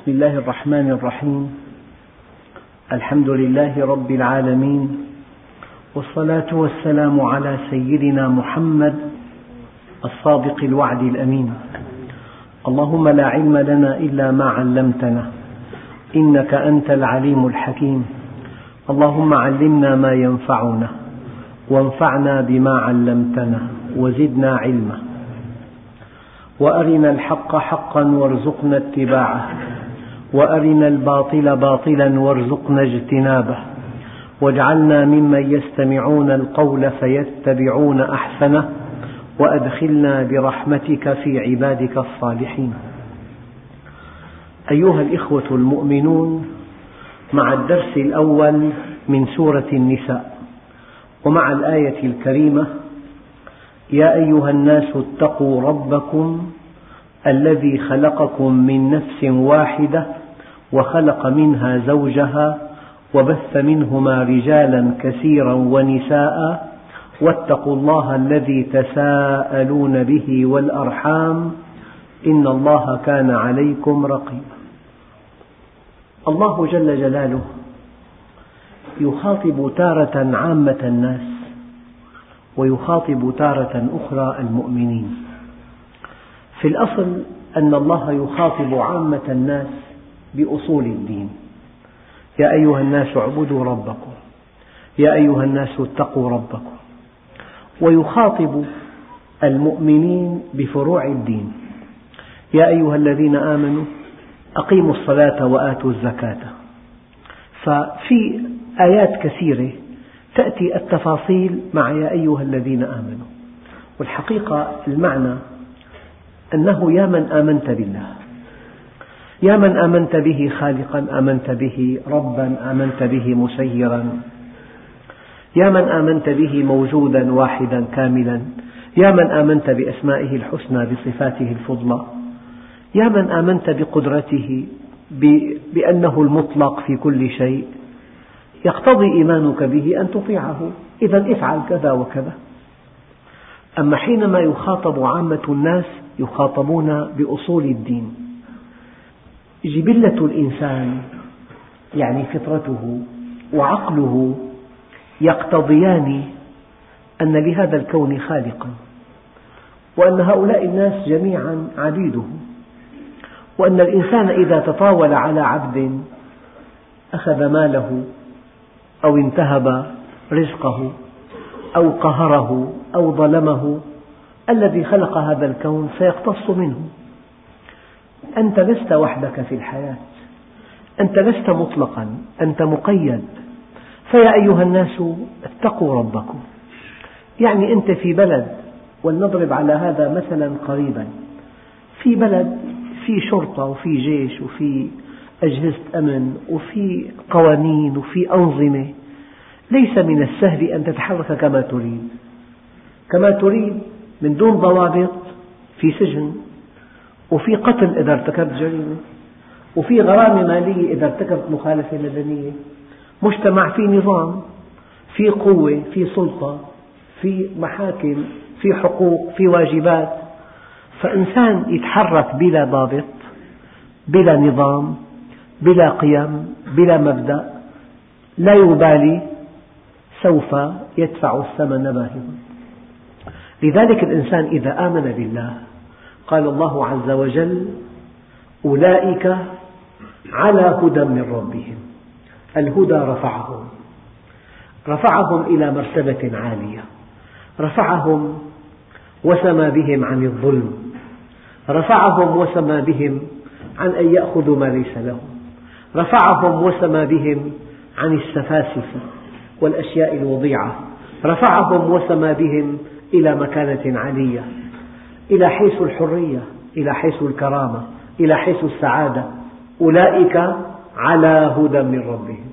بسم الله الرحمن الرحيم. الحمد لله رب العالمين، والصلاة والسلام على سيدنا محمد الصادق الوعد الأمين. اللهم لا علم لنا إلا ما علمتنا، إنك أنت العليم الحكيم. اللهم علمنا ما ينفعنا، وانفعنا بما علمتنا، وزدنا علما. وأرنا الحق حقا وارزقنا اتباعه، وأرنا الباطل باطلا وارزقنا اجتنابه، واجعلنا ممن يستمعون القول فيتبعون أحسنه، وأدخلنا برحمتك في عبادك الصالحين. أيها الإخوة المؤمنون، مع الدرس الأول من سورة النساء، ومع الآية الكريمة: يا أيها الناس اتقوا ربكم الذي خلقكم من نفس واحدة وخلق منها زوجها وبث منهما رجالا كثيرا ونساء واتقوا الله الذي تساءلون به والأرحام إن الله كان عليكم رقيبا. الله جل جلاله يخاطب تارة عامة الناس، ويخاطب تارة أخرى المؤمنين. في الأصل أن الله يخاطب عامة الناس بأصول الدين: يا أيها الناس اعبدوا ربكم، يا أيها الناس اتقوا ربكم. ويخاطب المؤمنين بفروع الدين: يا أيها الذين آمنوا أقيموا الصلاة وآتوا الزكاة. ففي آيات كثيرة تأتي التفاصيل مع يا أيها الذين آمنوا، والحقيقة المعنى أنه يا من آمنت بالله، يا من آمنت به خالقا، آمنت به ربا، آمنت به مسيرا، يا من آمنت به موجودا واحدا كاملا، يا من آمنت بأسمائه الحسنى بصفاته الفضلى، يا من آمنت بقدرته بأنه المطلق في كل شيء. يقتضي إيمانك به أن تطيعه، إذا افعل كذا وكذا. أما حينما يخاطب عامة الناس يخاطبون بأصول الدين. جبلة الإنسان يعني فطرته وعقله يقتضيان أن لهذا الكون خالقا، وأن هؤلاء الناس جميعا عبيده، وأن الإنسان إذا تطاول على عبد أخذ ماله أو انتهب رزقه أو قهره أو ظلمه، الذي خلق هذا الكون سيقتص منه. أنت لست وحدك في الحياة، أنت لست مطلقا، أنت مقيد. فيا أيها الناس اتقوا ربكم، يعني أنت في بلد، ولنضرب على هذا مثلا قريبا، في بلد في شرطة وفي جيش وفي أجهزة أمن وفي قوانين وفي أنظمة، ليس من السهل أن تتحرك كما تريد من دون ضوابط. في سجن، وفي قتل إذا ارتكبت جريمة، وفي غرامة مالية إذا ارتكبت مخالفة مدنية. مجتمع في نظام، في قوة، في سلطة، في محاكم، في حقوق، في واجبات. فإنسان يتحرك بلا ضابط، بلا نظام، بلا قيم، بلا مبدأ، لا يبالي، سوف يدفع الثمن باهظا. لذلك الإنسان إذا آمن بالله قال الله عز وجل: أولئك على هدى من ربهم. الهدى رفعهم إلى مرتبة عالية، رفعهم وسمى بهم عن الظلم، رفعهم وسمى بهم عن أن يأخذوا ما ليس لهم، رفعهم وسمى بهم عن السفاسف والأشياء الوضيعة، رفعهم وسمى بهم إلى مكانة عالية، إلى حيث الحرية، إلى حيث الكرامة، إلى حيث السعادة. أولئك على هدى من ربهم.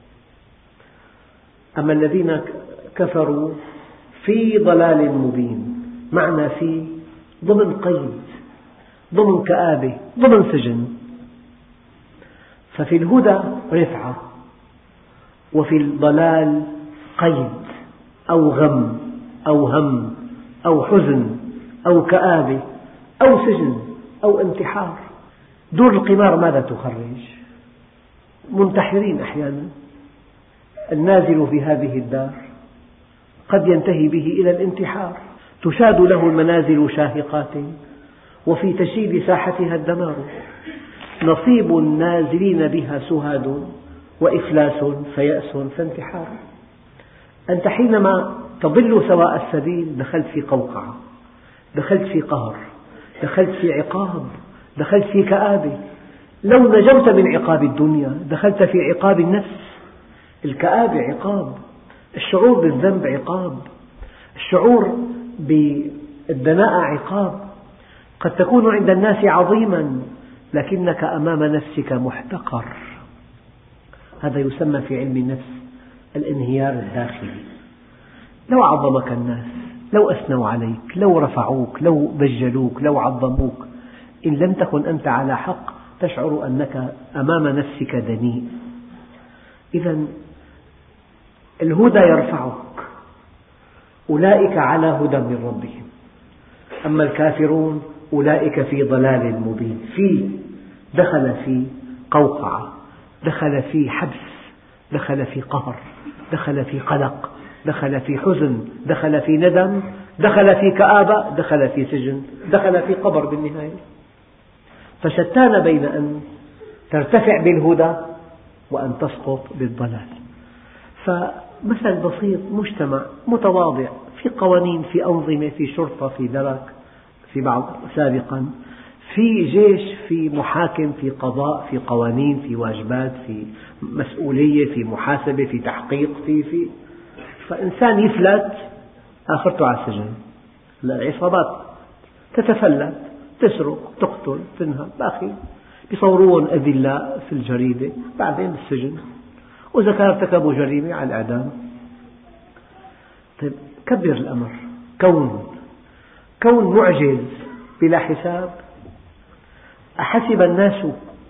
أما الذين كفروا في ضلال مبين، معنى في ضمن قيد، ضمن كآبة، ضمن سجن. ففي الهدى رفعة، وفي الضلال قيد أو غم أو هم أو حزن أو كآبة أو سجن أو انتحار. دور القمار ماذا تخرج؟ منتحرين أحيانا. النازل في هذه الدار قد ينتهي به إلى الانتحار. تشاد له المنازل شاهقات وفي تشييد ساحتها الدمار. نصيب النازلين بها سهاد وإفلاس فيأس فانتحار. أنت حينما تضل سواء السبيل دخلت في قوقعة، دخلت في قهر، دخلت في عقاب، دخلت في كآبة. لو نجوت من عقاب الدنيا دخلت في عقاب النفس. الكآبة عقاب، الشعور بالذنب عقاب، الشعور بالدناءة عقاب. قد تكون عند الناس عظيما لكنك أمام نفسك محتقر. هذا يسمى في علم النفس الانهيار الداخلي. لو عظمك الناس، لو أثنوا عليك، لو رفعوك، لو بجلوك، لو عظموك، إن لم تكن أنت على حق تشعر أنك أمام نفسك دنيء. إذا الهدى يرفعك، أولئك على هدى من ربهم. أما الكافرون أولئك في ضلال مبين. دخل في قوقعة، دخل في حبس، دخل في قهر، دخل في قلق، دخل في حزن، دخل في ندم، دخل في كآبة، دخل في سجن، دخل في قبر بالنهاية. فشتان بين أن ترتفع بالهدى وأن تسقط بالضلال. فمثل بسيط، مجتمع متواضع، في قوانين، في أنظمة، في شرطة، في درك، في بعض سابقا، في جيش، في محاكم، في قضاء، في قوانين، في واجبات، في مسؤولية، في محاسبة، في تحقيق، فإنسان يفلت آخرته على السجن. العصابات تتفلت، تسرق، تقتل، تنهب، بأخي بيصوروهم أذلاء في الجريدة، بعدين بالسجن، وإذا كانوا ارتكبوا جريمة على الإعدام. طيب كبر الأمر، كون معجز بلا حساب. أحسب الناس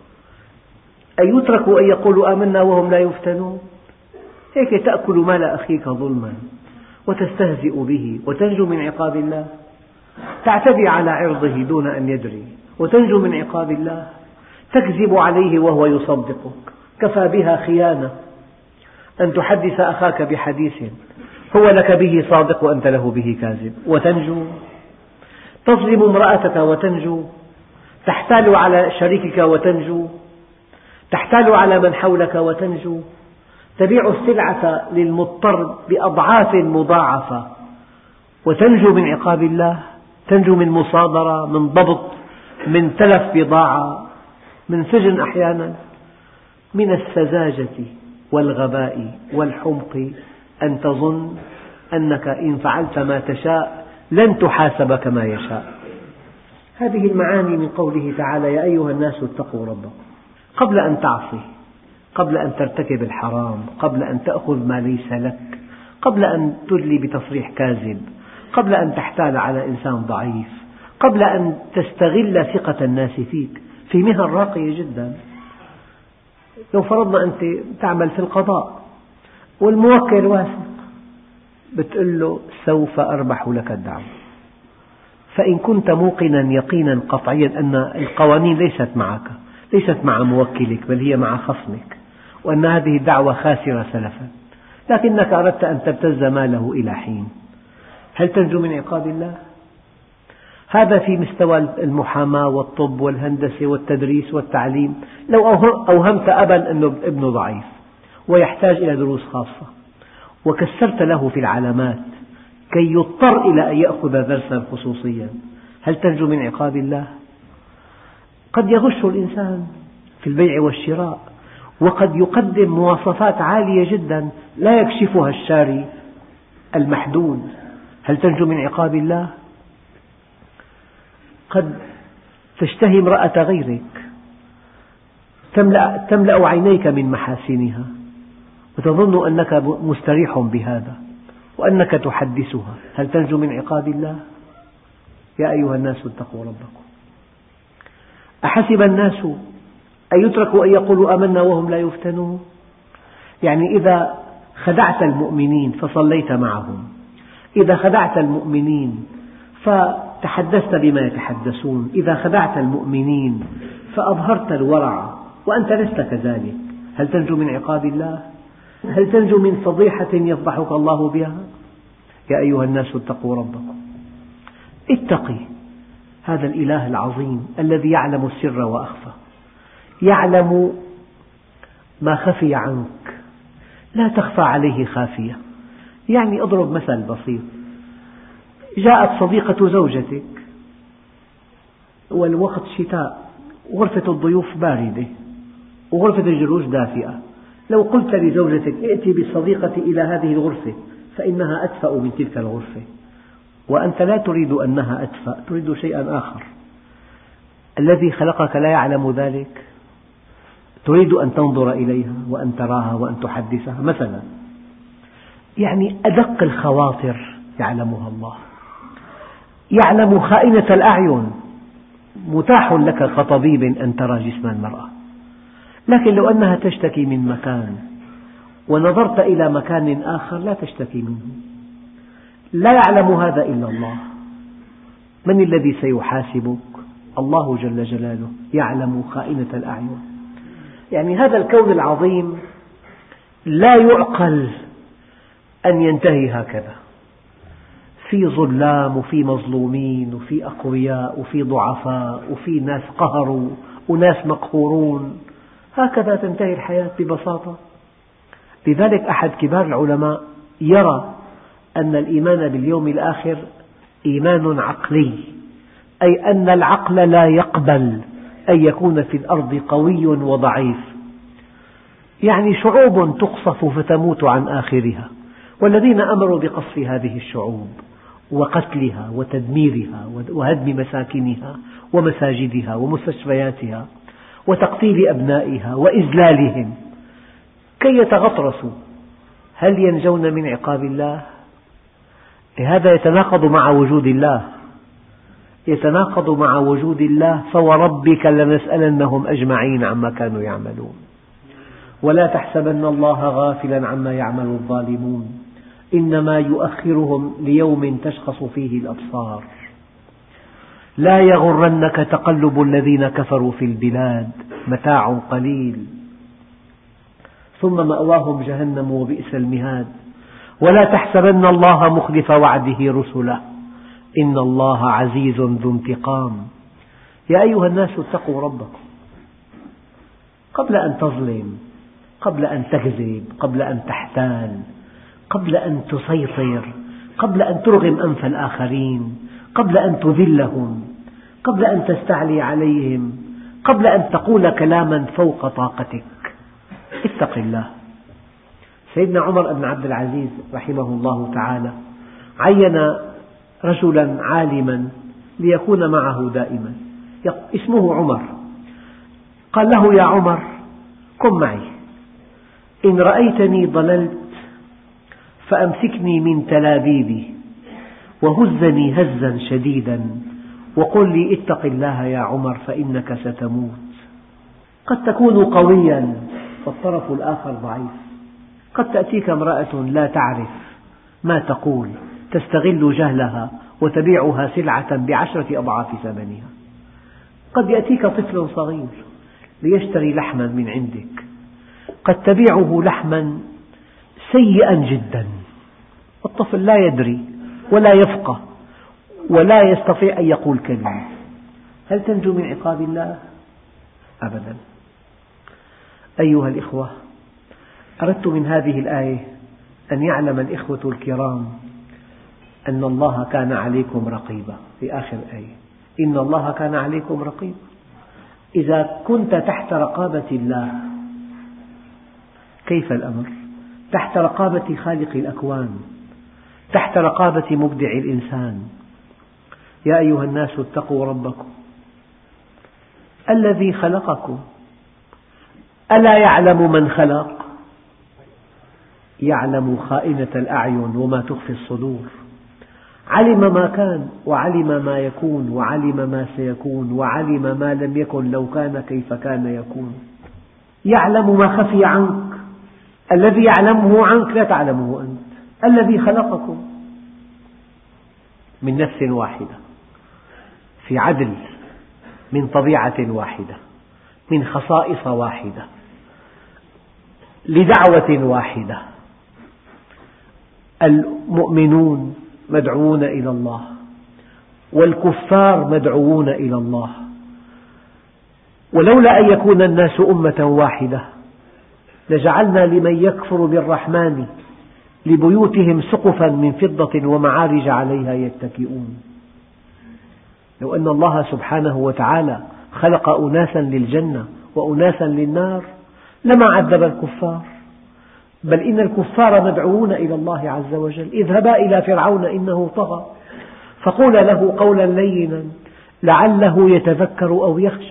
أن يتركوا أن يقولوا آمنا وهم لا يفتنون. هيك تأكل مال أخيك ظلما وتستهزئ به وتنجو من عقاب الله، تعتدي على عرضه دون أن يدري وتنجو من عقاب الله، تكذب عليه وهو يصدقك. كفى بها خيانة أن تحدث أخاك بحديث هو لك به صادق وأنت له به كاذب وتنجو. تظلم امرأتك وتنجو، تحتال على شريكك وتنجو، تحتال على من حولك وتنجو، تبيع السلعة للمضطر بأضعاف مضاعفة وتنجو من عقاب الله. تنجو من مصادرة، من ضبط، من تلف بضاعة، من سجن أحيانا. من السذاجة والغباء والحمق أن تظن أنك إن فعلت ما تشاء لن تحاسب كما يشاء. هذه المعاني من قوله تعالى: يا أيها الناس اتقوا ربكم. قبل أن تعصي، قبل أن ترتكب الحرام، قبل أن تأخذ ما ليس لك، قبل أن تدلي بتصريح كاذب، قبل أن تحتال على إنسان ضعيف، قبل أن تستغل ثقة الناس فيك في مهن راقية جدا. لو فرضنا أنت تعمل في القضاء والموكل واثق، بتقول له سوف أربح لك الدعوة، فإن كنت موقنا يقينا قطعيا أن القوانين ليست معك، ليست مع موكلك، بل هي مع خصمك، وأن هذه الدعوة خاسرة سلفا، لكنك أردت أن تبتز ماله إلى حين، هل تنجو من عقاب الله؟ هذا في مستوى المحاماة والطب والهندسة والتدريس والتعليم. لو أوهمت أبا أن ابنه ضعيف ويحتاج إلى دروس خاصة وكسرت له في العلامات كي يضطر إلى أن يأخذ درسا خصوصيا، هل تنجو من عقاب الله؟ قد يغش الإنسان في البيع والشراء، وقد يقدم مواصفات عالية جدا لا يكشفها الشاري المحدود، هل تنجو من عقاب الله؟ قد تشتهي امرأة غيرك، تملأ عينيك من محاسنها وتظن أنك مستريح بهذا وأنك تحدثها، هل تنجو من عقاب الله؟ يا أيها الناس اتقوا ربكم. أحسب الناس أن يتركوا أن يقولوا آمنا وهم لا يفتنون. يعني إذا خدعت المؤمنين فصليت معهم، إذا خدعت المؤمنين فتحدثت بما يتحدثون، إذا خدعت المؤمنين فأظهرت الورع وأنت لست كذلك، هل تنجو من عقاب الله؟ هل تنجو من فضيحة يفضحك الله بها؟ يا أيها الناس اتقوا ربكم، اتقي هذا الإله العظيم الذي يعلم السر وأخفى، يعلم ما خفي عنك، لا تخفى عليه خافية. يعني أضرب مثل بسيط، جاءت صديقة زوجتك والوقت شتاء، غرفة الضيوف باردة وغرفة الجلوس دافئة، لو قلت لزوجتك ائتي بالصديقة إلى هذه الغرفة فإنها أدفأ من تلك الغرفة، وأنت لا تريد أنها أدفأ، تريد شيئا آخر، الذي خلقك لا يعلم ذلك؟ تريد أن تنظر إليها وأن تراها وأن تحدثها مثلا. يعني أدق الخواطر يعلمها الله، يعلم خائنة الأعين. متاح لك كطبيب أن ترى جسم المرأة، لكن لو أنها تشتكي من مكان ونظرت إلى مكان آخر لا تشتكي منه، لا يعلم هذا إلا الله. من الذي سيحاسبك؟ الله جل جلاله، يعلم خائنة الأعين. يعني هذا الكون العظيم لا يعقل أن ينتهي هكذا، في ظلام وفي مظلومين وفي أقوياء وفي ضعفاء وفي ناس قهروا وناس مقهورون، هكذا تنتهي الحياة ببساطة. لذلك أحد كبار العلماء يرى أن الإيمان باليوم الآخر إيمان عقلي، أي أن العقل لا يقبل أن يكون في الأرض قوي وضعيف. يعني شعوب تقصف فتموت عن آخرها، والذين أمروا بقصف هذه الشعوب وقتلها وتدميرها وهدم مساكنها ومساجدها ومستشفياتها وتقتيل أبنائها وإذلالهم كي يتغطرسوا، هل ينجون من عقاب الله؟ هذا يتناقض مع وجود الله، يتناقض مع وجود الله. فوربك لنسألنهم أجمعين عما كانوا يعملون. ولا تحسبن الله غافلا عما يعمل الظالمون، إنما يؤخرهم ليوم تشخص فيه الأبصار. لا يغرنك تقلب الذين كفروا في البلاد، متاع قليل ثم مأواهم جهنم وبئس المهاد. ولا تحسبن الله مخلف وعده رسله، إن الله عزيز ذو انتقام. يا أيها الناس اتقوا ربكم، قبل أن تظلم، قبل أن تكذب، قبل أن تحتال، قبل أن تسيطر، قبل أن ترغم أنف الآخرين، قبل أن تذلهم، قبل أن تستعلي عليهم، قبل أن تقول كلاما فوق طاقتك، اتق الله. سيدنا عمر بن عبد العزيز رحمه الله تعالى عين رجلا عالما ليكون معه دائما، اسمه عمر. قال له: يا عمر، كن معي، إن رأيتني ضللت فأمسكني من تلابيبي وهزني هزا شديدا وقل لي اتق الله يا عمر فإنك ستموت. قد تكون قويا فالطرف الآخر ضعيف، قد تأتيك امرأة لا تعرف ما تقول، تستغل جهلها وتبيعها سلعة ب10 أضعاف ثمنها. قد يأتيك طفل صغير ليشتري لحما من عندك، قد تبيعه لحما سيئا جدا، الطفل لا يدري ولا يفقه ولا يستطيع أن يقول كلمة. هل تنجو من عقاب الله؟ أبدا. أيها الإخوة، أردت من هذه الآية أن يعلم الإخوة الكرام أن الله كان عليكم رقيبا. في آخر الآية: إن الله كان عليكم رقيبا. إذا كنت تحت رقابة الله كيف الأمر؟ تحت رقابة خالق الأكوان، تحت رقابة مبدع الإنسان. يا أيها الناس اتقوا ربكم الذي خلقكم. ألا يعلم من خلق؟ يعلم خائنة الأعين وما تخفي الصدور. علم ما كان وعلم ما يكون وعلم ما سيكون وعلم ما لم يكن لو كان كيف كان يكون. يعلم ما خفي عنك، الذي يعلمه عنك لا تعلمه أنت. الذي خلقكم من نفس واحدة في عدل، من طبيعة واحدة، من خصائص واحدة لدعوة واحدة. المؤمنون مدعوون إلى الله، والكفار مدعوون إلى الله. ولولا أن يكون الناس أمة واحدة لجعلنا لمن يكفر بالرحمن لبيوتهم سقفا من فضة ومعارج عليها يتكئون. لو أن الله سبحانه وتعالى خلق أناسا للجنة وأناسا للنار لما عذب الكفار، بل إن الكفار مدعوون إلى الله عز وجل. اذهبا إلى فرعون إنه طغى فقولا له قولا لينا لعله يتذكر أو يخشى.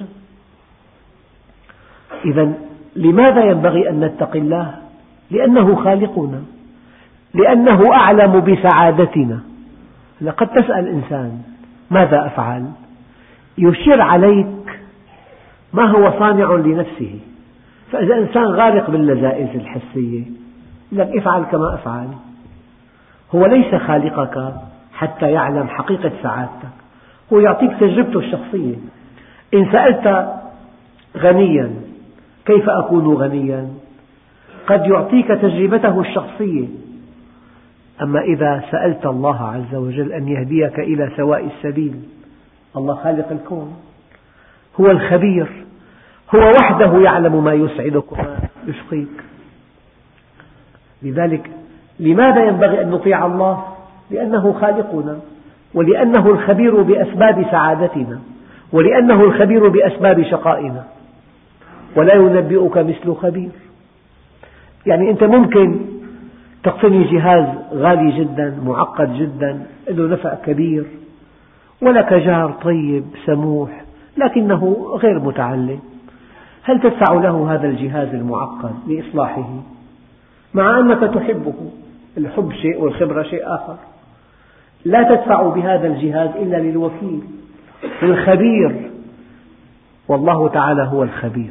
إذا لماذا ينبغي أن نتقي الله؟ لأنه خالقنا، لأنه أعلم بسعادتنا. لقد تسأل إنسان ماذا أفعل؟ يشير عليك ما هو صانع لنفسه. فإذا إنسان غارق باللذائذ الحسية لك افعل كما أفعل. هو ليس خالقك حتى يعلم حقيقة سعادتك، هو يعطيك تجربته الشخصية. إن سألت غنيا كيف أكون غنيا؟ قد يعطيك تجربته الشخصية. أما إذا سألت الله عز وجل أن يهديك إلى سواء السبيل، الله خالق الكون، هو الخبير، هو وحده يعلم ما يسعدك وما يشقيك. لذلك لماذا ينبغي أن نطيع الله؟ لأنه خالقنا، ولأنه الخبير بأسباب سعادتنا، ولأنه الخبير بأسباب شقائنا. ولا ينبئك مثل خبير. يعني أنت ممكن تقتني جهاز غالي جدا معقد جدا له نفع كبير، ولك جار طيب سموح لكنه غير متعلم، هل تدفع له هذا الجهاز المعقد لإصلاحه مع أنك تحبه؟ الحب شيء والخبرة شيء آخر. لا تدفع بهذا الجهاز إلا للوكيل الخبير، والله تعالى هو الخبير.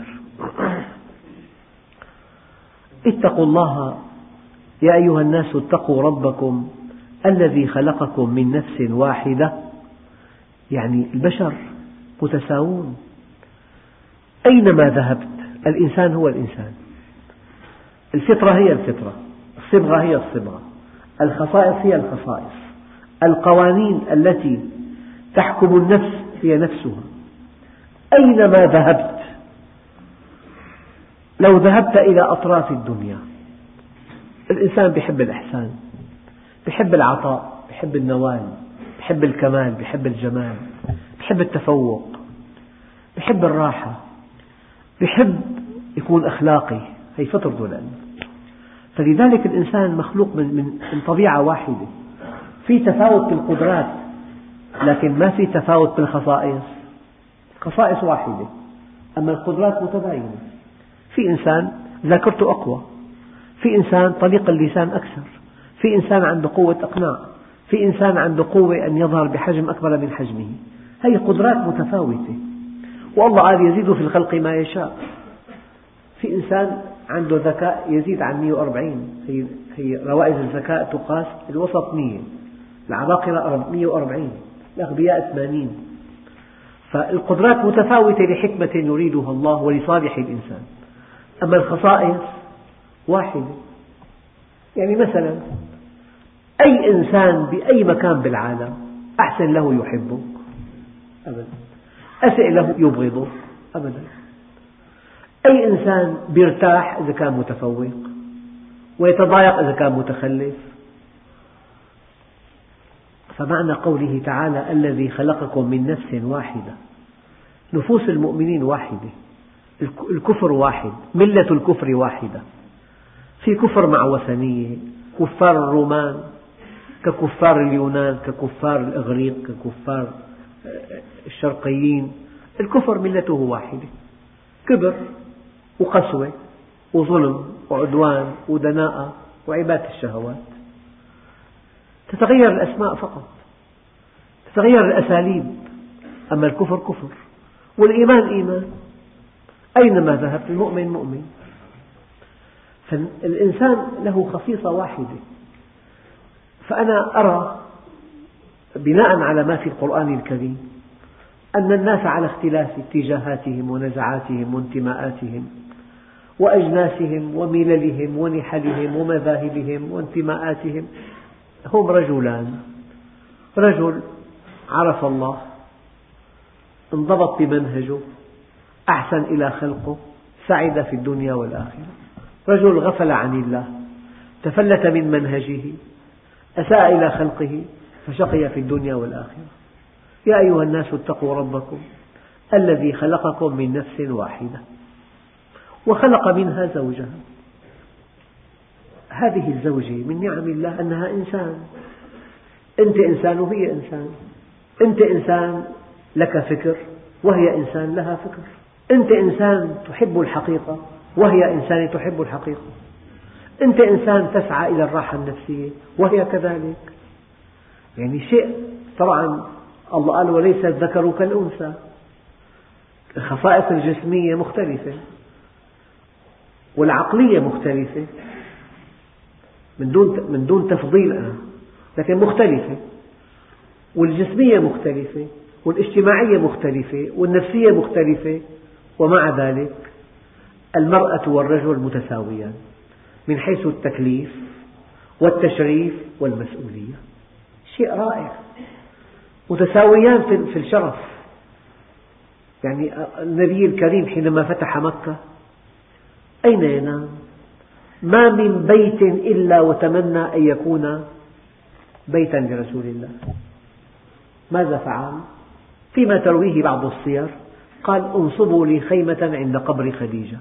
اتقوا الله يا أيها الناس اتقوا ربكم الذي خلقكم من نفس واحدة. يعني البشر متساوون، أينما ذهبت الإنسان هو الإنسان، الفطرة هي الفطرة، الصبغة هي الصبغة، الخصائص هي الخصائص، القوانين التي تحكم النفس هي نفسها. أينما ذهبت، لو ذهبت إلى أطراف الدنيا، الإنسان يحب الإحسان، يحب العطاء، يحب النوال، يحب الكمال، يحب الجمال، يحب التفوق، يحب الراحة، يحب يكون أخلاقي، هي فطرته لأنه. فلذلك الإنسان مخلوق من طبيعة واحدة. في تفاوت في القدرات لكن ما في تفاوت في الخصائص. خصائص واحدة أما القدرات متباينة. في إنسان ذاكرته أقوى، في إنسان طليق اللسان أكثر، في إنسان عنده قوة إقناع، في إنسان عنده قوة أن يظهر بحجم أكبر من حجمه. هذه قدرات متفاوتة، والله قال يزيد في الخلق ما يشاء. في إنسان عنده ذكاء يزيد عن 140، هي روائز الذكاء تقاس الوسط 100، العباقرة 140، الأغبياء 80. فالقدرات متفاوتة لحكمة يريدها الله ولصالح الإنسان. أما الخصائص واحدة. يعني مثلا أي إنسان بأي مكان بالعالم أحسن له يحبك؟ أبدا. أسئ له يبغضك؟ أبدا. أي إنسان يرتاح إذا كان متفوق ويتضايق إذا كان متخلف؟ فمعنى قوله تعالى الذي خلقكم من نفس واحدة، نفوس المؤمنين واحدة، الكفر واحد، ملة الكفر واحدة. في كفر مع وثنية، كفار الرومان ككفار اليونان، ككفار الإغريق، ككفار الشرقيين. الكفر ملته واحدة، كبر وقسوة وظلم وعدوان ودناءة وعبادة الشهوات. تتغير الأسماء فقط، تتغير الأساليب، أما الكفر كفر والإيمان إيمان. أينما ذهبت المؤمن مؤمن. فالإنسان له خصيصة واحدة. فأنا أرى بناء على ما في القرآن الكريم أن الناس على اختلاف اتجاهاتهم ونزعاتهم وانتماءاتهم وأجناسهم ومللهم ونحلهم ومذاهبهم وانتماءاتهم. هم رجلان، رجل عرف الله، انضبط بمنهجه، أحسن إلى خلقه، سعد في الدنيا والآخرة. رجل غفل عن الله، تفلت من منهجه، أساء إلى خلقه، فشقي في الدنيا والآخرة. يا أيها الناس اتقوا ربكم الذي خلقكم من نفس واحدة وخلق منها زوجها. هذه الزوجة من نعم الله أنها إنسان، أنت إنسان وهي إنسان، أنت إنسان لك فكر وهي إنسان لها فكر، أنت إنسان تحب الحقيقة وهي إنسان تحب الحقيقة، أنت إنسان تسعى إلى الراحة النفسية وهي كذلك. يعني شيء طبعا الله قال وليس الذكر كالأنثى، الخصائص الجسمية مختلفة والعقلية مختلفة من دون تفضيل، لكن مختلفة، والجسمية مختلفة والاجتماعية مختلفة والنفسية مختلفة، ومع ذلك المرأة والرجل متساويان من حيث التكليف والتشريف والمسؤولية. شيء رائع، متساويان في الشرف. يعني النبي الكريم حينما فتح مكة أين ينام؟ ما من بيت إلا وتمنى أن يكون بيتا لرسول الله. ماذا فعل؟ فيما ترويه بعض السير قال انصبوا لي خيمة عند قبر خديجة،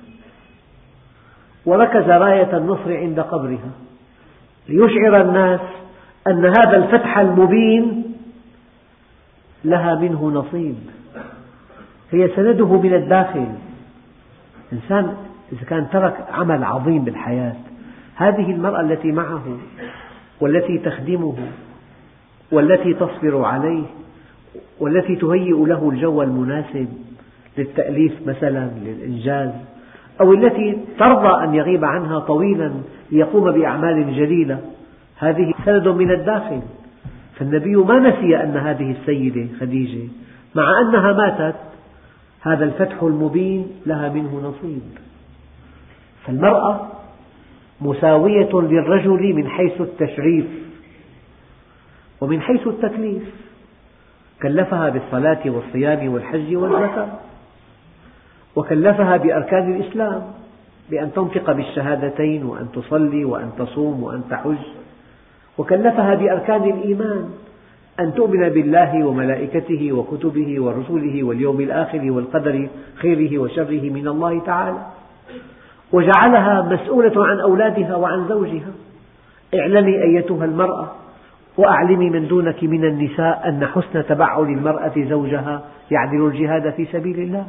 وركز راية النصر عند قبرها ليشعر الناس أن هذا الفتح المبين لها منه نصيب، هي سنده من الداخل. إنسان إذا كان ترك عمل عظيم بالحياة، هذه المرأة التي معه والتي تخدمه والتي تصبر عليه والتي تهيئ له الجو المناسب للتأليف مثلا للإنجاز، أو التي ترضى أن يغيب عنها طويلا ليقوم بأعمال جليلة، هذه سند من الداخل. فالنبي ما نسي أن هذه السيدة خديجة مع أنها ماتت هذا الفتح المبين لها منه نصيب. فالمرأة مساوية للرجل من حيث التشريف ومن حيث التكليف، كلفها بالصلاة والصيام والحج والزكاة، وكلفها بأركان الإسلام بأن تنطق بالشهادتين وأن تصلي وأن تصوم وأن تحج، وكلفها بأركان الإيمان أن تؤمن بالله وملائكته وكتبه ورسله واليوم الآخر والقدر خيره وشره من الله تعالى، وجعلها مسؤولة عن أولادها وعن زوجها. اعلمي أيتها المرأة وأعلمي من دونك من النساء أن حسن تبعل المرأة زوجها يعدل الجهاد في سبيل الله.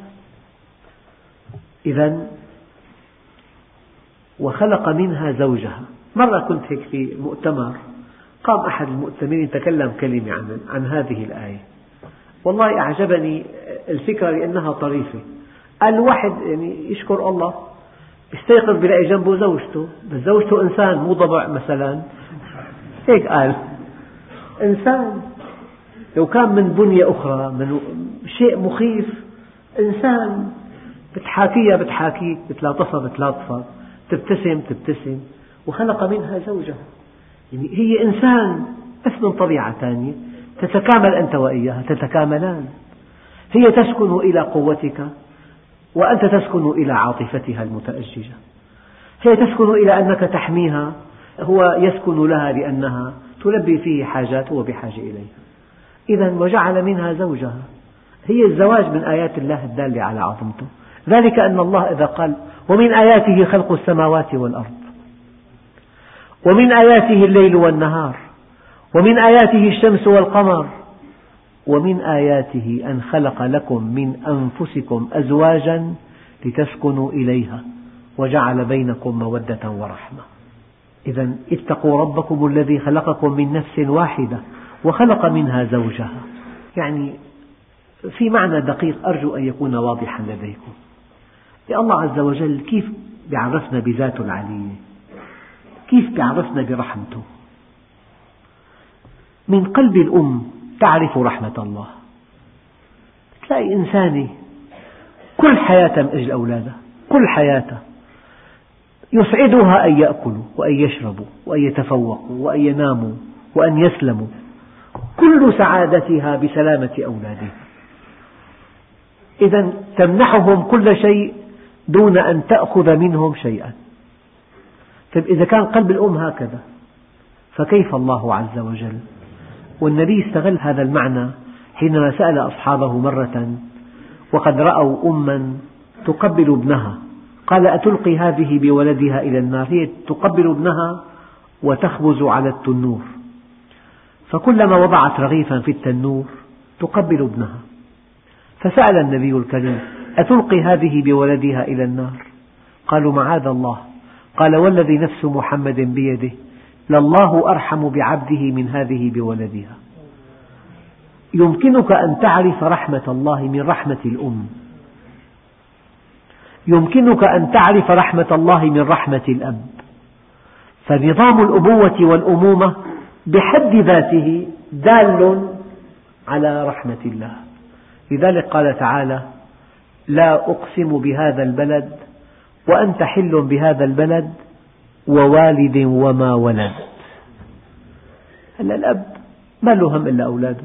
إذن وخلق منها زوجها. مرة كنت هيك في مؤتمر، قام أحد المؤتمرين تكلم كلمة عن هذه الآية، والله أعجبني الفكرة لأنها طريفة. قال الواحد يعني يشكر الله يستيقظ بلاقي جنبه زوجته، بس زوجته إنسان مو ضبع مثلا، هيك قال إنسان. لو كان من بنية أخرى من شيء مخيف، إنسان بتحاكيها بتحاكيك، بتلاطفها بتلاطفك، تبتسم تبتسم. وخلق منها زوجها، يعني هي إنسان بس من طبيعة ثانية، تتكامل أنت وإياها، تتكاملان. هي تسكن إلى قوتك وأنت تسكن إلى عاطفتها المتأججة، هي تسكن إلى أنك تحميها، هو يسكن لها لأنها تلبي فيه حاجات هو بحاجة إليها. إذا وجعل منها زوجها. هي الزواج من آيات الله الدالة على عظمته. ذلك أن الله إذا قال ومن آياته خلق السماوات والأرض ومن آياته الليل والنهار ومن آياته الشمس والقمر ومن آياته أن خلق لكم من أنفسكم أزواجا لتسكنوا إليها وجعل بينكم مودة ورحمة. إذا اتقوا ربكم الذي خلقكم من نفس واحدة وخلق منها زوجها. يعني في معنى دقيق أرجو أن يكون واضحا لديكم. الله عز وجل كيف يعرفنا بذاته العلية، كيف يعرفنا برحمته. من قلب الأم تعرف رحمة الله، تلاقي إنسانة كل حياتها من أجل أولادها، كل حياتها يسعدها أن يأكلوا وأن يشربوا وأن يتفوقوا وأن يناموا وأن يسلموا، كل سعادتها بسلامة أولادها. إذا تمنحهم كل شيء دون أن تأخذ منهم شيئا. طيب إذا كان قلب الأم هكذا فكيف الله عز وجل؟ والنبي استغل هذا المعنى حينما سأل أصحابه مرة وقد رأوا أما تقبل ابنها، قال: أتلقي هذه بولدها إلى النار؟ هي تقبل ابنها وتخبز على التنور، فكلما وضعت رغيفا في التنور تقبل ابنها، فسأل النبي الكريم: أتلقي هذه بولدها إلى النار؟ قالوا: معاذ الله. قال: والذي نفس محمد بيده لله أرحم بعبده من هذه بولدها. يمكنك أن تعرف رحمة الله من رحمة الأم، يمكنك أن تعرف رحمة الله من رحمة الأب، فنظام الأبوة والأمومة بحد ذاته دال على رحمة الله. لذلك قال تعالى: لا أقسم بهذا البلد وأنت حل بهذا البلد ووالد وما ولد. هلأ الأب ما له هم إلا أولاده،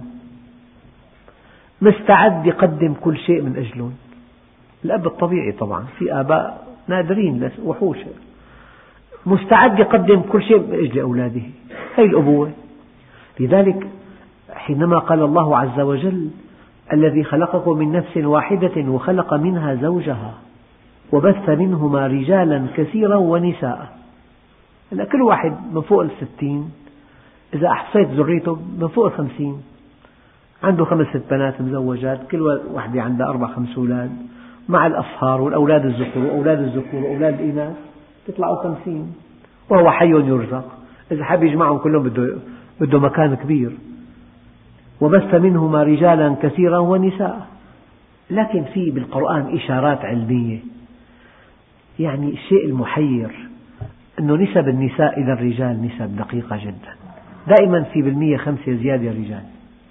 مستعد يقدم كل شيء من أجلهم. الأب الطبيعي طبعا، في آباء نادرين وحوش، مستعد يقدم كل شيء من أجل أولاده، هذه الأبوة. لذلك حينما قال الله عز وجل: الذي خلقكم من نفس واحدة وخلق منها زوجها وبث منهما رجالا كثيرا ونساء. كل واحد من فوق 60 إذا أحصيت ذريته من فوق 50، عنده 5 بنات مزوجات، كل واحدة عندها 4-5 أولاد مع الأصهار والأولاد الذكور وأولاد الذكور وأولاد الإناث، تطلعوا 50 وهو حي يرزق. إذا حب يجمعهم كلهم بده مكان كبير. وبث منهما رجالا كثيرا ونساء. لكن في بالقرآن إشارات علمية، يعني الشيء المحير أنه نسب النساء إلى الرجال نسب دقيقة جدا، دائما في 5% زيادة رجال.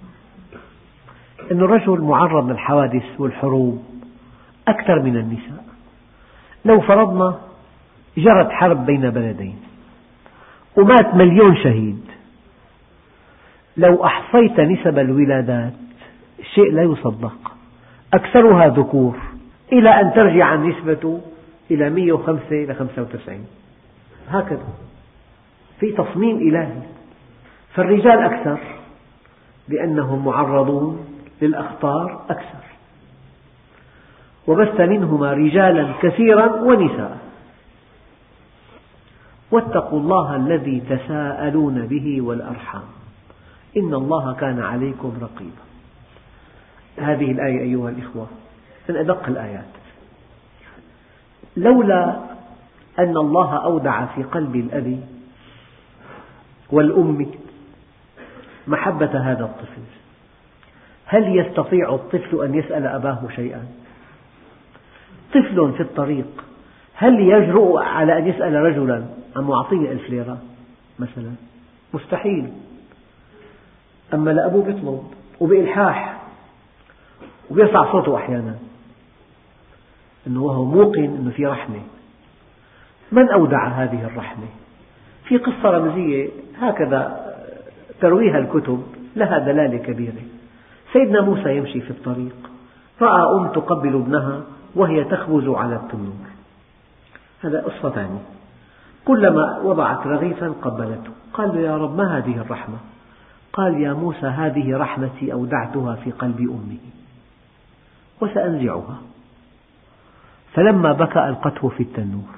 أن الرجل معرض للحوادث والحروب أكثر من النساء. لو فرضنا جرت حرب بين بلدين ومات 1,000,000 شهيد، لو أحصيت نسب الولادات شيء لا يصدق، أكثرها ذكور إلى أن ترجع النسبة إلى 105-95. هكذا في تصميم إلهي. فالرجال أكثر لأنهم معرضون للأخطار أكثر. وبث منهما رجالا كثيرا ونساء واتقوا الله الذي تساءلون به والأرحام إن الله كان عليكم رقيبا. هذه الآية أيها الإخوة من أدق الآيات. لولا أن الله أودع في قلب الأب والأم محبة هذا الطفل، هل يستطيع الطفل أن يسأل أباه شيئا؟ طفل في الطريق هل يجرؤ على أن يسأل رجلا عن معطيه 1000 ليرة مثلا؟ مستحيل. أما لأبوه يطلب وبإلحاح ويرفع صوته أحيانا، أنه وهو موقن أنه في رحمة. من أودع هذه الرحمة؟ في قصة رمزية هكذا ترويها الكتب لها دلالة كبيرة. سيدنا موسى يمشي في الطريق، رأى تقبل ابنها وهي تخبز على التنور. هذا قصة ثانية. كلما وضعت رغيفا قبلته. قال له: يا رب ما هذه الرحمة؟ قال: يا موسى هذه رحمتي أودعتها في قلب أمي وسأنزعها. فلما بكى ألقته في التنور.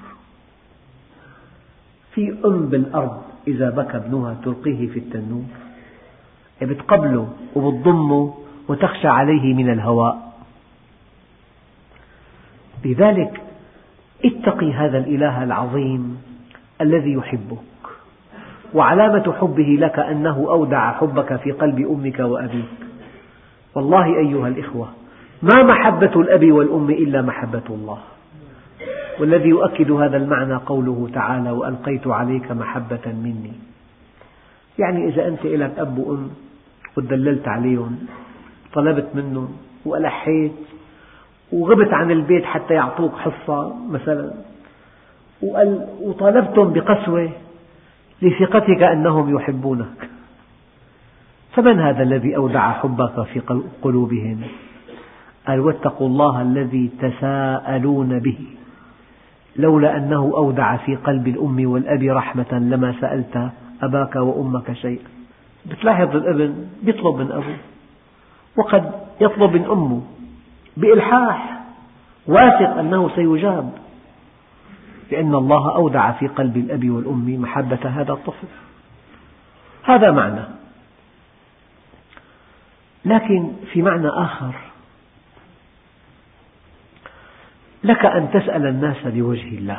في أم بالأرض إذا بكى ابنها تلقيه في التنور، بتقبله وبتضمه وتخشى عليه من الهواء. لذلك اتقي هذا الإله العظيم الذي يحبك، وعلامة حبه لك أنه أودع حبك في قلب أمك وأبيك. والله أيها الإخوة ما محبة الأب والأم إلا محبة الله. والذي يؤكد هذا المعنى قوله تعالى: وألقيت عليك محبة مني. يعني إذا أنت لك أب وأم وتدللت عليهم، طلبت منهم وألحيت وغبت عن البيت حتى يعطوك حصة مثلا، وطالبتم بقسوة لثقتك أنهم يحبونك، فمن هذا الذي أودع حبك في قلوبهم؟ قال واتقوا الله الذي تساءلون به، لولا أنه أودع في قلب الأم والأب رحمة لما سألت أباك وأمك شيئا. بتلاحظ الابن يطلب من أبوه وقد يطلب من أمه بإلحاح واثق أنه سيجاب، لأن الله أودع في قلب الأب والأم محبة هذا الطفل. هذا معنى. لكن في معنى آخر، لك أن تسأل الناس لوجه الله،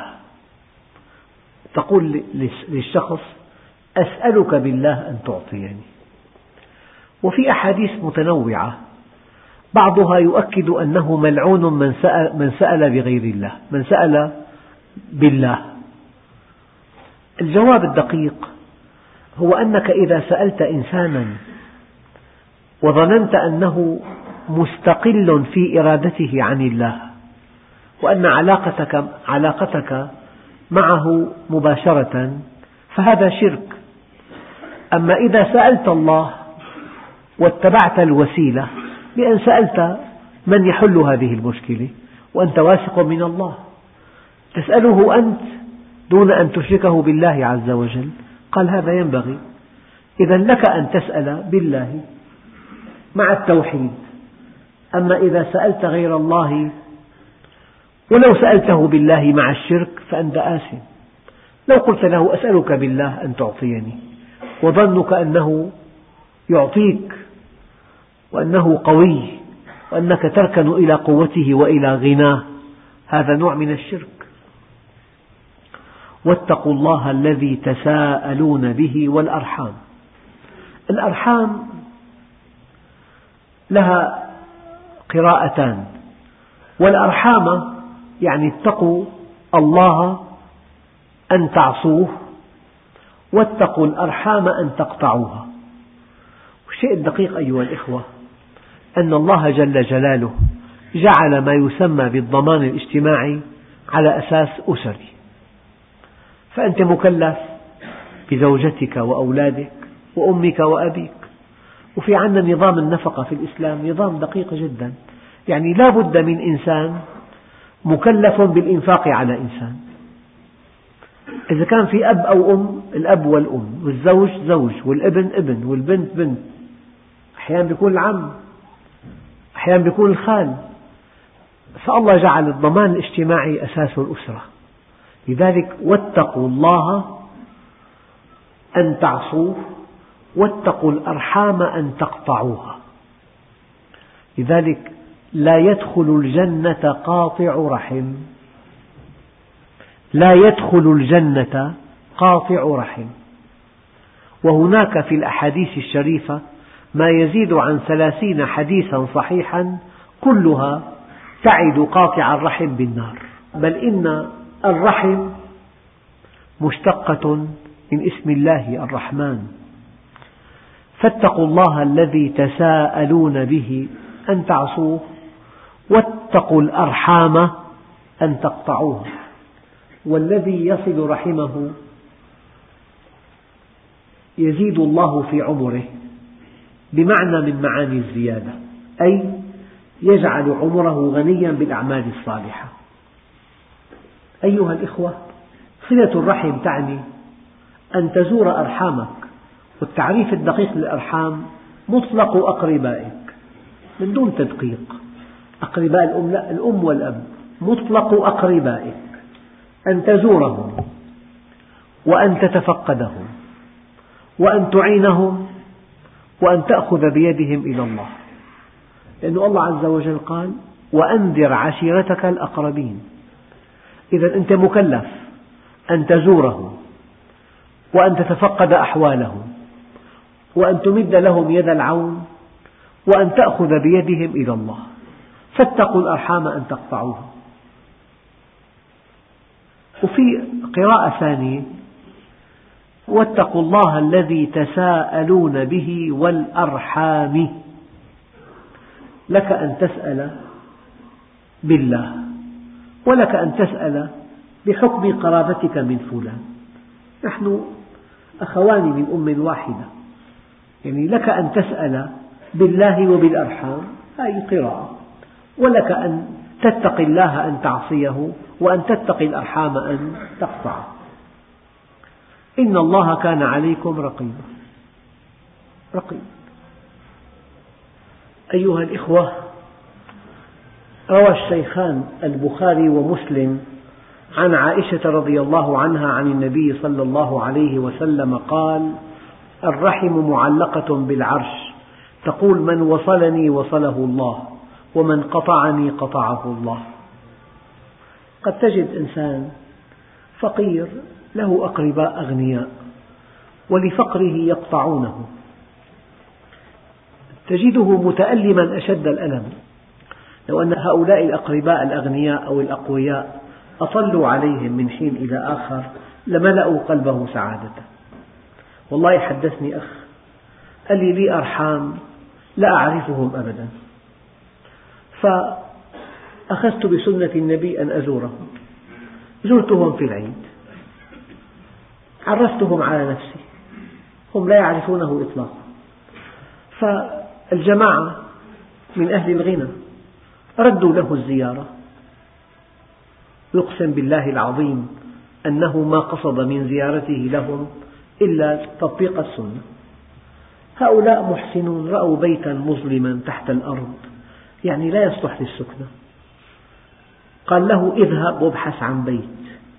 تقول للشخص أسألك بالله أن تعطيني. وفي أحاديث متنوعة بعضها يؤكد أنه ملعون من سأل بغير الله، من سأل بالله. الجواب الدقيق هو أنك إذا سألت إنسانا وظننت أنه مستقل في إرادته عن الله، وأن علاقتك معه مباشرة، فهذا شرك. أما إذا سألت الله واتبعت الوسيلة بأن سألت من يحل هذه المشكلة وأنت واثق من الله، تسأله أنت دون أن تشركه بالله عز وجل، قال هذا ينبغي. إذا لك أن تسأل بالله مع التوحيد. أما إذا سألت غير الله ولو سألته بالله مع الشرك فأنت آثم. لو قلت له أسألك بالله أن تعطيني وظنك أنه يعطيك وأنه قوي وأنك تركن إلى قوته وإلى غناه، هذا نوع من الشرك. واتقوا الله الذي تساءلون به والأرحام. الأرحام لها قراءتان، والأرحام يعني اتقوا الله أن تعصوه، واتقوا الأرحام أن تقطعوها. والشيء الدقيق أيها الإخوة أن الله جل جلاله جعل ما يسمى بالضمان الاجتماعي على أساس أسري، فأنت مكلف بزوجتك وأولادك وأمك وأبيك. وفي عندنا نظام النفقة في الإسلام نظام دقيق جدا، يعني لا بد من إنسان مكلف بالإنفاق على إنسان. إذا كان في أب أو أم، الأب والأم، والزوج زوج، والابن ابن، والبنت بنت، أحيانا يكون العم، أحيانا يكون الخال، فالله جعل الضمان الاجتماعي أساس الأسرة. لذلك واتقوا الله أن تعصوه، واتقوا الأرحام أن تقطعوها. لذلك لا يدخل الجنة قاطع رحم، لا يدخل الجنة قاطع رحم. وهناك في الأحاديث الشريفة ما يزيد عن 30 حديثا صحيحا كلها تعد قاطع الرحم بالنار. بل إن الرحم مشتقة من اسم الله الرحمن. فاتقوا الله الذي تساءلون به أن تعصوه، واتقوا الأرحام أن تقطعوها. والذي يصل رحمه يزيد الله في عمره بمعنى من معاني الزيادة، أي يجعل عمره غنيا بالأعمال الصالحة. أيها الإخوة، صلة الرحم تعني أن تزور أرحامك. والتعريف الدقيق للأرحام مطلق أقربائك من دون تدقيق. أقرباء الأم لا، الأم والأب، مطلق أقربائك، أن تزورهم وأن تتفقدهم وأن تعينهم وأن تأخذ بيدهم إلى الله، لأن الله عز وجل قال وأنذر عشيرتك الأقربين. إذا أنت مكلف أن تزورهم وأن تتفقد أحوالهم وأن تمد لهم يد العون وأن تأخذ بيدهم إلى الله. فاتقوا الأرحام أن تقطعوها. وفي قراءة ثانية واتقوا الله الذي تساءلون به والأرحام. لك أن تسأل بالله، ولك أن تسأل بحكم قرابتك من فلان. نحن أخوان من أم واحدة، يعني لك أن تسأل بالله وبالأرحام، هذه قراءة، ولك أن تتقي الله أن تعصيه، وأن تتقي الأرحام أن تقطعه. إن الله كان عليكم رقيبا. أيها الإخوة، روى الشيخان البخاري ومسلم عن عائشة رضي الله عنها عن النبي صلى الله عليه وسلم قال: الرحم معلقة بالعرش، تقول من وصلني وصله الله، ومن قطعني قطعه الله. قد تجد إنسان فقير له أقرباء أغنياء، ولفقره يقطعونه، تجده متألما أشد الألم. لو أن هؤلاء الأقرباء الأغنياء أو الأقوياء أطلوا عليهم من حين إلى آخر لملأوا قلبه سعادة. والله حدثني أخ قال لي أرحام لا أعرفهم أبدا، فأخذت بسنة النبي أن أزورهم. زرتهم في العيد، عرفتهم على نفسي، هم لا يعرفونه إطلاقا. فالجماعة من أهل الغنى ردوا له الزيارة، يقسم بالله العظيم أنه ما قصد من زيارته لهم إلا تطبيق السنة. هؤلاء محسنون، رأوا بيتا مظلما تحت الأرض يعني لا يصلح للسكنة، قال له اذهب وابحث عن بيت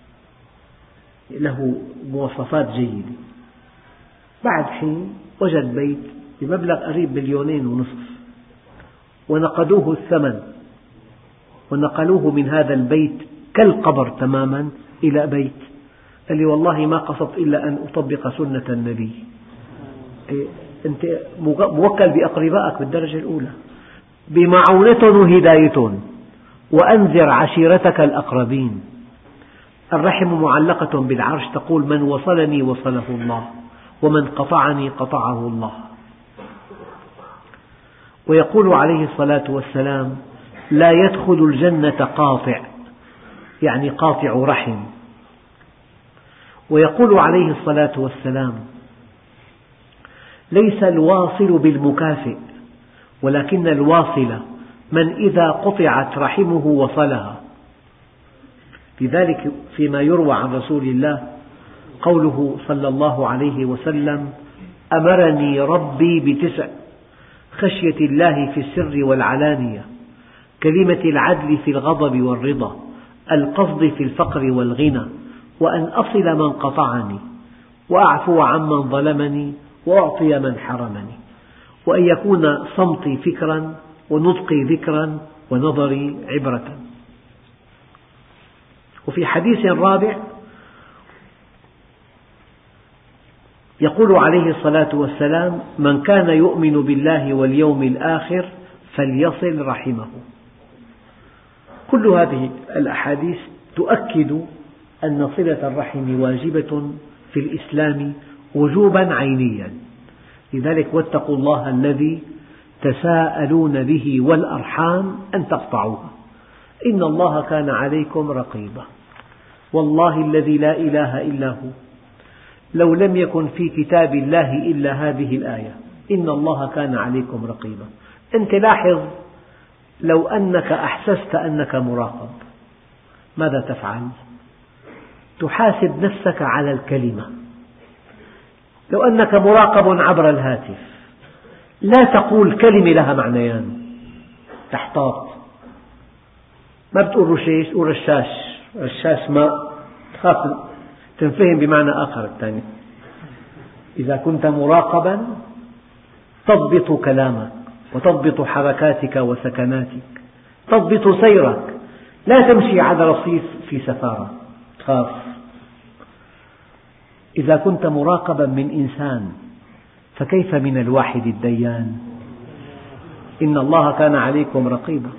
له مواصفات جيدة. بعد حين وجد بيت بمبلغ قريب 2.5 مليون، ونقدوه الثمن ونقلوه من هذا البيت كالقبر تماما إلى بيت. قال لي والله ما قصدت إلا أن أطبق سنة النبي. أنت موكل بأقربائك بالدرجة الأولى، بمعونة وهداية، وأنذر عشيرتك الأقربين. الرحم معلقة بالعرش، تقول من وصلني وصله الله، ومن قطعني قطعه الله. ويقول عليه الصلاة والسلام: لا يدخل الجنة قاطع، يعني قاطع رحم. ويقول عليه الصلاة والسلام: ليس الواصل بالمكافئ، ولكن الواصل من إذا قطعت رحمه وصلها. لذلك فيما يروى عن رسول الله قوله صلى الله عليه وسلم: أمرني ربي ب9: خشية الله في السر والعلانية، كلمة العدل في الغضب والرضا، القصد في الفقر والغنى، وأن أصل من قطعني، وأعفو عمن ظلمني، وأعطي من حرمني، وأن يكون صمتي فكرا، ونطقي ذكرا، ونظري عبرة. وفي حديث رابع يقول عليه الصلاة والسلام: من كان يؤمن بالله واليوم الآخر فليصل رحمه. كل هذه الأحاديث تؤكد أن صلة الرحم واجبة في الإسلام وجوبا عينيا. لذلك واتقوا الله الذي تساءلون به والأرحام أن تقطعوها، إن الله كان عليكم رقيبا. والله الذي لا إله إلا هو، لو لم يكن في كتاب الله إلا هذه الآية: إن الله كان عليكم رقيبا. أنت لاحظ، لو أنك أحسست أنك مراقب ماذا تفعل؟ تحاسب نفسك على الكلمة. لو أنك مراقب عبر الهاتف لا تقول كلمة لها معنيان، تحتاط، ما بتقول رشيش، تقول رشاش، رشاش ماء، تخاف تنفهم بمعنى آخر الثاني. إذا كنت مراقبا تضبط كلامك، وتضبط حركاتك وسكناتك، تضبط سيرك، لا تمشي على رصيف في سفارة تخاف. إذا كنت مراقبا من إنسان فكيف من الواحد الديان؟ إن الله كان عليكم رقيبا.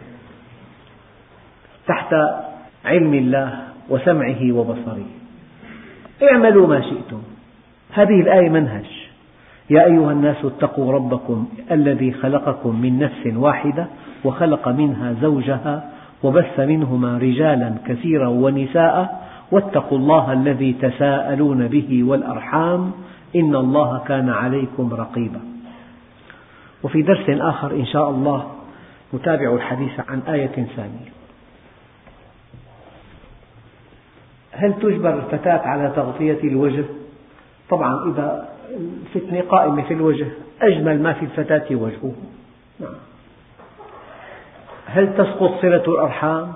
تحت علم الله وسمعه وبصره. اعملوا ما شئتم. هذه الآية منهج. يا أيها الناس اتقوا ربكم الذي خلقكم من نفس واحدة وخلق منها زوجها وبث منهما رجالا كثيرا ونساء واتقوا الله الذي تساءلون به والأرحام إن الله كان عليكم رقيبا. وفي درس آخر إن شاء الله نتابع الحديث عن آية ثانية. هل تجبر الفتاة على تغطية الوجه؟ طبعا إذا الفتنة قائمة في الوجه أجمل ما في الفتاة وجهه. هل تسقط صلة الأرحام؟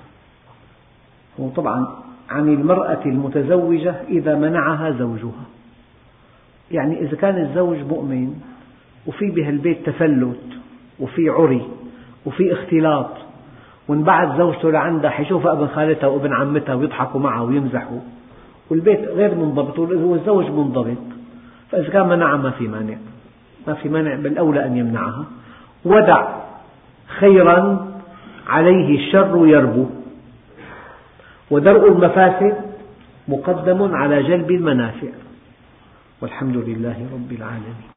وطبعا عن المرأة المتزوجة إذا منعها زوجها، يعني إذا كان الزوج مؤمن وفي بهالبيت تفلت وفي عري وفي اختلاط وانبعث زوجته لعندها حيشوفها ابن خالتها وابن عمتها ويضحكوا معها ويمزحوا والبيت غير منضبط والزوج منضبط، فإذا كان منعها ما في مانع بل أولى أن يمنعها. ودع خيرا عليه الشر يربو، ودرء المفاسد مقدم على جلب المنافع، والحمد لله رب العالمين.